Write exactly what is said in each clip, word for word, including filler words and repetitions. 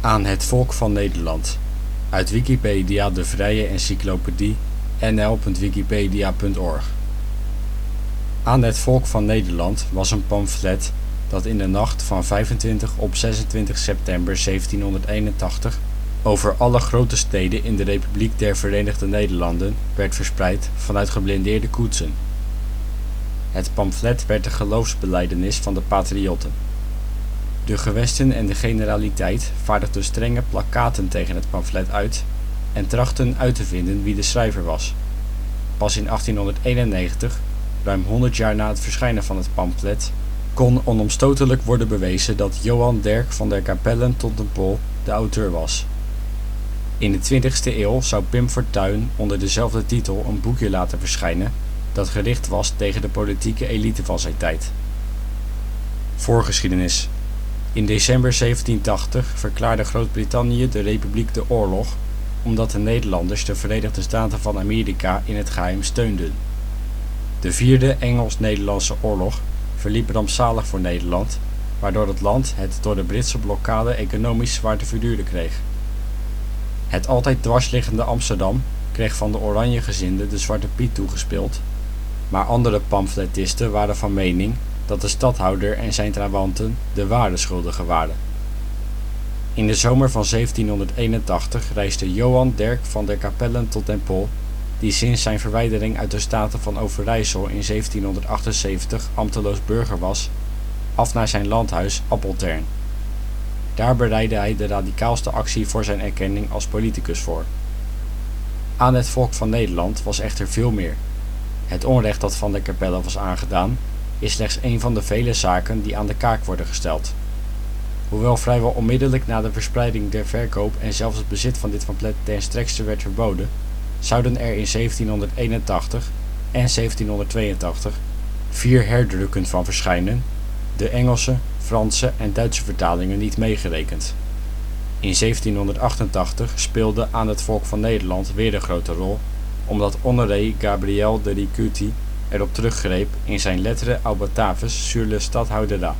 Aan het volk van Nederland. Uit Wikipedia, de vrije encyclopedie, n l punt wikipedia punt org. Aan het volk van Nederland was een pamflet dat in de nacht van vijfentwintig op zesentwintig september zeventienhonderdeenentachtig over alle grote steden in de Republiek der Verenigde Nederlanden werd verspreid vanuit geblindeerde koetsen. Het pamflet werd de geloofsbelijdenis van de patriotten. De gewesten en de generaliteit vaardigden strenge plakkaten tegen het pamflet uit en trachtten uit te vinden wie de schrijver was. Pas in achttienhonderdeenennegentig, ruim honderd jaar na het verschijnen van het pamflet, kon onomstotelijk worden bewezen dat Johan Derk van der Capellen tot den Pol de auteur was. In de twintigste eeuw zou Pim Fortuyn onder dezelfde titel een boekje laten verschijnen dat gericht was tegen de politieke elite van zijn tijd. Voorgeschiedenis. In december zeventientachtig verklaarde Groot-Brittannië de Republiek de oorlog omdat de Nederlanders de Verenigde Staten van Amerika in het geheim steunden. De vierde Engels-Nederlandse oorlog verliep rampzalig voor Nederland, waardoor het land het door de Britse blokkade economisch zwaar te verduren kreeg. Het altijd dwarsliggende Amsterdam kreeg van de Oranjegezinden de Zwarte Piet toegespeeld, maar andere pamfletisten waren van mening dat de stadhouder en zijn trawanten de ware schuldigen waren. In de zomer van zeventienhonderdeenentachtig reisde Johan Derk van der Capellen tot den Pol, die sinds zijn verwijdering uit de Staten van Overijssel in zeventienhonderdachtenzeventig ambteloos burger was, af naar zijn landhuis Appeltern. Daar bereidde hij de radicaalste actie voor zijn erkenning als politicus voor. Aan het volk van Nederland was echter veel meer. Het onrecht dat Van der Capelle was aangedaan is slechts een van de vele zaken die aan de kaak worden gesteld. Hoewel vrijwel onmiddellijk na de verspreiding der verkoop en zelfs het bezit van dit pamflet ten strekste werd verboden, zouden er in zeventienhonderdeenentachtig en zeventienhonderdtweeëntachtig vier herdrukken van verschijnen, de Engelse, Franse en Duitse vertalingen niet meegerekend. In zeventienhonderdachtentachtig speelde Aan het volk van Nederland weer een grote rol, omdat Honoré Gabriel de Riquuty erop teruggreep in zijn Lettres au Bataves sur le Stadhouderat.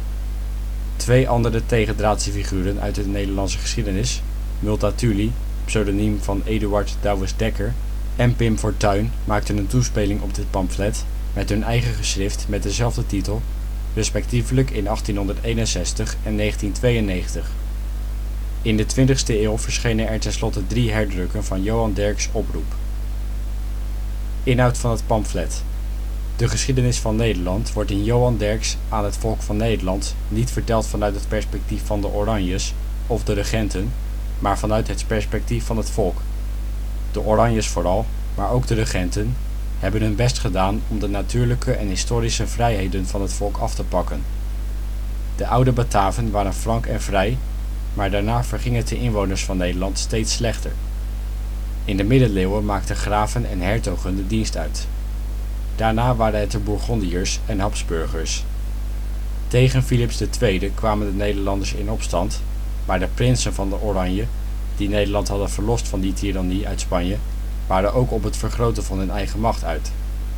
Twee andere tegendraadse figuren uit de Nederlandse geschiedenis, Multatuli, pseudoniem van Eduard Douwes Dekker, en Pim Fortuyn maakten een toespeling op dit pamflet met hun eigen geschrift met dezelfde titel, respectievelijk in achttienhonderdeenenzestig en negentientweeënnegentig. In de twintigste eeuw verschenen er tenslotte drie herdrukken van Johan Derks oproep. Inhoud van het pamflet. De geschiedenis van Nederland wordt in Johan Derks Aan het volk van Nederland niet verteld vanuit het perspectief van de Oranjes of de regenten, maar vanuit het perspectief van het volk. De Oranjes vooral, maar ook de regenten, hebben hun best gedaan om de natuurlijke en historische vrijheden van het volk af te pakken. De oude Bataven waren frank en vrij, maar daarna verging het de inwoners van Nederland steeds slechter. In de middeleeuwen maakten graven en hertogen de dienst uit. Daarna waren het de Bourgondiërs en Habsburgers. Tegen Philips de Tweede kwamen de Nederlanders in opstand, maar de prinsen van de Oranje, die Nederland hadden verlost van die tirannie uit Spanje, waren ook op het vergroten van hun eigen macht uit.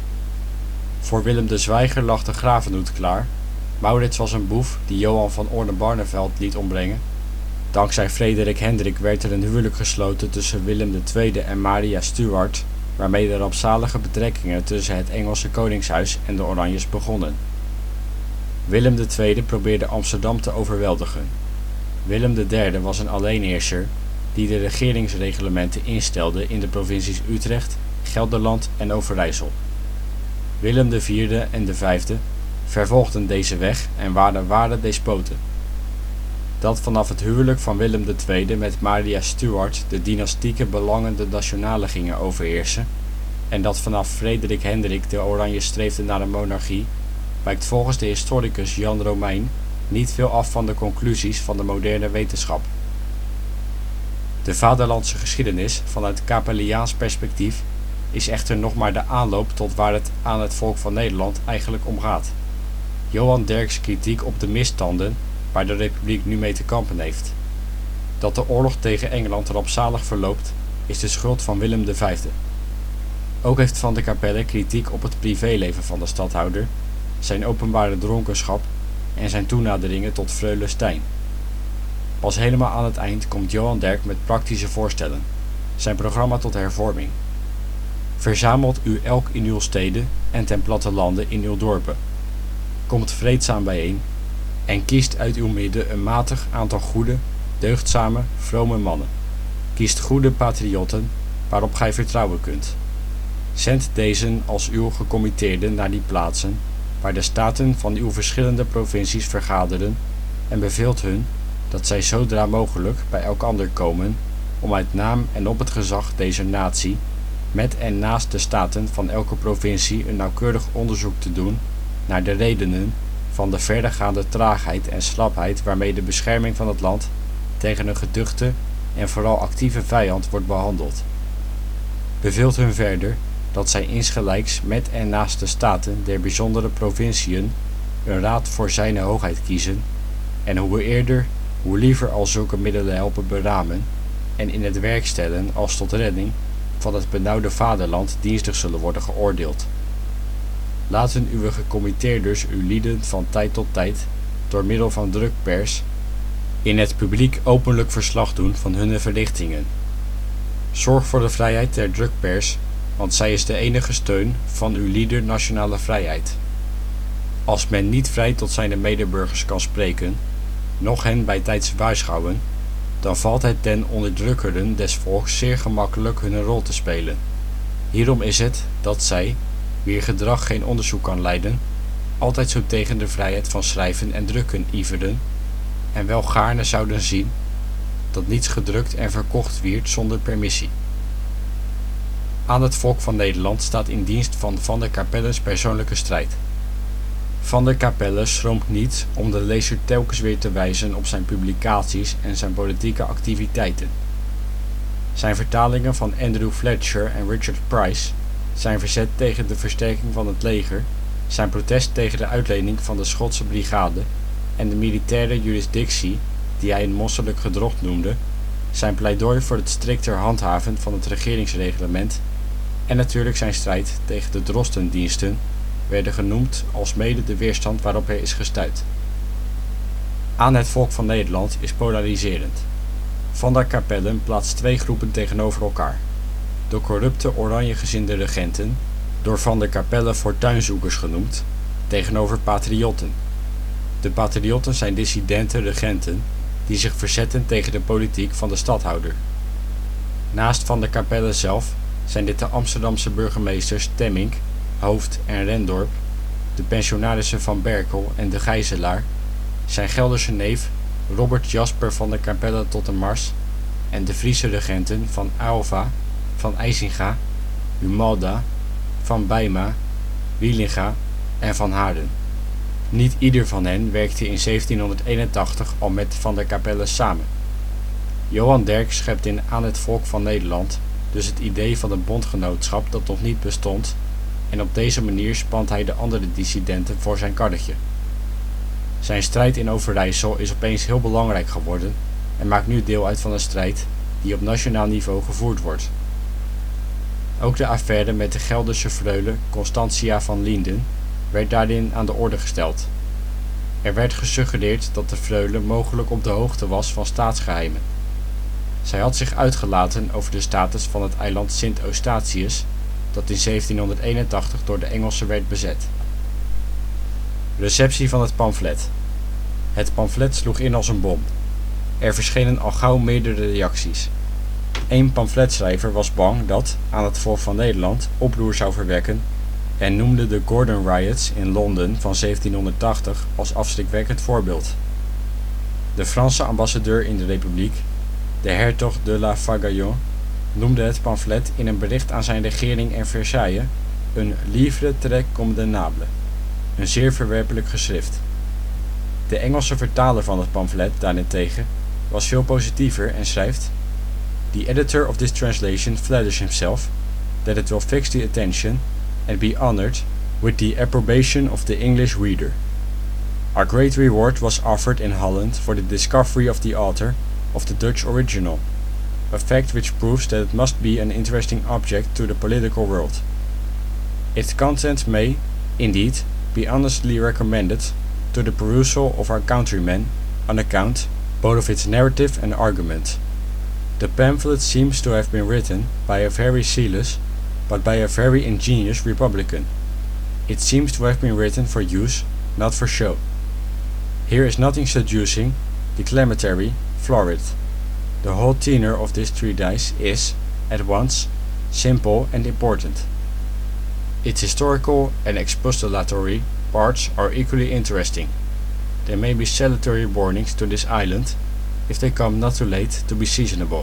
Voor Willem de Zwijger lag de gravenhoed klaar. Maurits was een boef die Johan van Orne-Barneveld liet ombrengen. Dankzij Frederik Hendrik werd er een huwelijk gesloten tussen Willem de Tweede en Maria Stuart, waarmee de rampzalige betrekkingen tussen het Engelse koningshuis en de Oranjes begonnen. Willem de Tweede probeerde Amsterdam te overweldigen. Willem de Derde was een alleenheerser die de regeringsreglementen instelde in de provincies Utrecht, Gelderland en Overijssel. Willem de Vierde en de Vijfde vervolgden deze weg en waren ware despoten. Dat vanaf het huwelijk van Willem de Tweede met Maria Stuart de dynastieke belangen de nationale gingen overheersen, en dat vanaf Frederik Hendrik de Oranje streefde naar een monarchie, wijkt volgens de historicus Jan Romein niet veel af van de conclusies van de moderne wetenschap. De vaderlandse geschiedenis vanuit Capelliaans perspectief is echter nog maar de aanloop tot waar het aan het volk van Nederland eigenlijk om gaat. Johan Derks kritiek op de misstanden waar de Republiek nu mee te kampen heeft. Dat de oorlog tegen Engeland rampzalig verloopt, is de schuld van Willem de Vijfde. Ook heeft Van der Capelle kritiek op het privéleven van de stadhouder, zijn openbare dronkenschap en zijn toenaderingen tot freule Stijn. Pas helemaal aan het eind komt Johan Derk met praktische voorstellen, zijn programma tot hervorming. Verzamelt u elk in uw steden en ten plattelande in uw dorpen. Komt vreedzaam bijeen en kiest uit uw midden een matig aantal goede, deugdzame, vrome mannen. Kiest goede patriotten, waarop gij vertrouwen kunt. Zendt dezen als uw gecommitteerden naar die plaatsen, waar de staten van uw verschillende provincies vergaderen, en beveelt hun, dat zij zodra mogelijk bij elkander komen, om uit naam en op het gezag deze natie, met en naast de staten van elke provincie een nauwkeurig onderzoek te doen naar de redenen van de verdergaande traagheid en slapheid waarmee de bescherming van het land tegen een geduchte en vooral actieve vijand wordt behandeld. Beveelt hun verder dat zij insgelijks met en naast de staten der bijzondere provinciën een raad voor zijne hoogheid kiezen, en hoe eerder, hoe liever al zulke middelen helpen beramen en in het werk stellen als tot redding van het benauwde vaderland dienstig zullen worden geoordeeld. Laten uw gecommitteerders uw lieden van tijd tot tijd, door middel van drukpers, in het publiek openlijk verslag doen van hunne verrichtingen. Zorg voor de vrijheid der drukpers, want zij is de enige steun van uw lieder nationale vrijheid. Als men niet vrij tot zijn medeburgers kan spreken, noch hen bij tijds waarschuwen, dan valt het den onderdrukkeren des volks zeer gemakkelijk hun rol te spelen. Hierom is het dat zij, wier gedrag geen onderzoek kan leiden, altijd zo tegen de vrijheid van schrijven en drukken iveren, en wel gaarne zouden zien dat niets gedrukt en verkocht wierd zonder permissie. Aan het volk van Nederland staat in dienst van Van der Capelle's persoonlijke strijd. Van der Capelle schroomt niet om de lezer telkens weer te wijzen op zijn publicaties en zijn politieke activiteiten. Zijn vertalingen van Andrew Fletcher en Richard Price, zijn verzet tegen de versterking van het leger, zijn protest tegen de uitlening van de Schotse brigade en de militaire jurisdictie die hij een monsterlijk gedrocht noemde, zijn pleidooi voor het strikter handhaven van het regeringsreglement en natuurlijk zijn strijd tegen de drostendiensten werden genoemd alsmede de weerstand waarop hij is gestuit. Aan het volk van Nederland is polariserend. Van der Capelle plaatst twee groepen tegenover elkaar. De corrupte oranjegezinde regenten, door Van der Capelle fortuinzoekers genoemd, tegenover patriotten. De patriotten zijn dissidente regenten die zich verzetten tegen de politiek van de stadhouder. Naast Van der Capelle zelf zijn dit de Amsterdamse burgemeesters Temmink, Hoofd en Rendorp, de pensionarissen Van Berkel en de Gijzelaar, zijn Gelderse neef Robert Jasper van der Capelle tot de Mars en de Friese regenten van Aylva, van IJsinga, Humalda, van Bijma, Wielinga en van Haarden. Niet ieder van hen werkte in zeventienhonderdeenentachtig al met Van der Capelle samen. Johan Derk schept in Aan het volk van Nederland dus het idee van een bondgenootschap dat nog niet bestond, en op deze manier spant hij de andere dissidenten voor zijn karretje. Zijn strijd in Overijssel is opeens heel belangrijk geworden en maakt nu deel uit van een strijd die op nationaal niveau gevoerd wordt. Ook de affaire met de Gelderse freule Constantia van Lienden werd daarin aan de orde gesteld. Er werd gesuggereerd dat de freule mogelijk op de hoogte was van staatsgeheimen. Zij had zich uitgelaten over de status van het eiland Sint Eustatius, dat in zeventienhonderdeenentachtig door de Engelsen werd bezet. Receptie van het pamflet. Het pamflet sloeg in als een bom. Er verschenen al gauw meerdere reacties. Eén pamfletschrijver was bang dat, aan het volk van Nederland, oproer zou verwekken en noemde de Gordon Riots in Londen van zeventienhonderdtachtig als afschrikwekkend voorbeeld. De Franse ambassadeur in de Republiek, de hertog de la Fagaillon, noemde het pamflet in een bericht aan zijn regering in Versailles een livre très condamnable, een zeer verwerpelijk geschrift. De Engelse vertaler van het pamflet daarentegen was veel positiever en schrijft: The editor of this translation flatters himself that it will fix the attention and be honored with the approbation of the English reader. A great reward was offered in Holland for the discovery of the author of the Dutch original, a fact which proves that it must be an interesting object to the political world. Its content may, indeed, be honestly recommended to the perusal of our countrymen on account both of its narrative and argument. The pamphlet seems to have been written by a very zealous, but by a very ingenious Republican. It seems to have been written for use, not for show. Here is nothing seducing, declamatory, florid. The whole tenor of this treatise is, at once, simple and important. Its historical and expostulatory parts are equally interesting. They may be salutary warnings to this island, if they come not too late to be seasonable.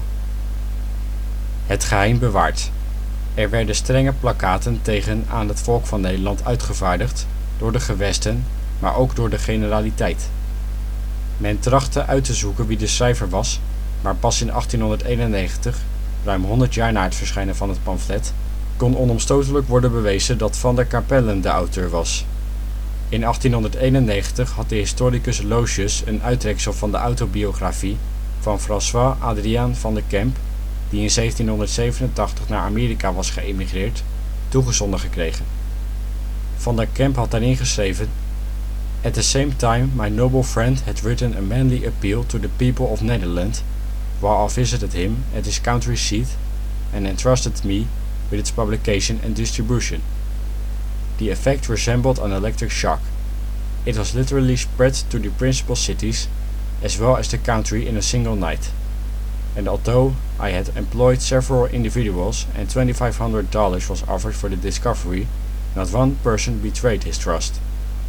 Het geheim bewaard. Er werden strenge plakkaten tegen aan het volk van Nederland uitgevaardigd door de gewesten, maar ook door de generaliteit. Men trachtte uit te zoeken wie de schrijver was, maar pas in achttienhonderdeenennegentig, ruim honderd jaar na het verschijnen van het pamflet, kon onomstotelijk worden bewezen dat Van der Capellen de auteur was. In achttienhonderdeenennegentig had de historicus Loosius een uittreksel van de autobiografie van François Adrien van de Camp, die in zeventienhonderdzevenentachtig naar Amerika was geëmigreerd, toegezonden gekregen. Van der Camp had daarin geschreven: At the same time my noble friend had written a manly appeal to the people of Netherland, while I visited him at his country seat, and entrusted me with its publication and distribution. The effect resembled an electric shock. It was literally spread to the principal cities, as well as the country in a single night. And although I had employed several individuals and twenty-five hundred dollars was offered for the discovery, not one person betrayed his trust.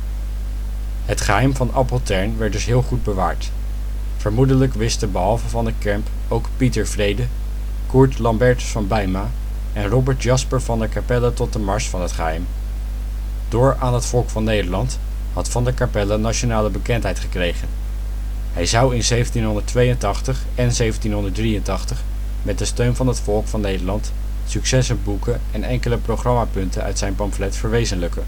Het geheim van Appeltern werd dus heel goed bewaard. Vermoedelijk wisten behalve Van der Camp ook Pieter Vrede, Koert Lambertus van Bijma en Robert Jasper van der Capelle tot de mars van het geheim. Door aan het volk van Nederland had Van der Capelle nationale bekendheid gekregen. Hij zou in zeventienhonderdtweeëntachtig en zeventienhonderddrieëntachtig met de steun van het volk van Nederland successen boeken en enkele programmapunten uit zijn pamflet verwezenlijken.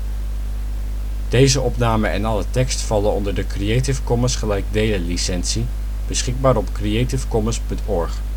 Deze opname en alle tekst vallen onder de Creative Commons gelijkdelen licentie, beschikbaar op creative commons punt org.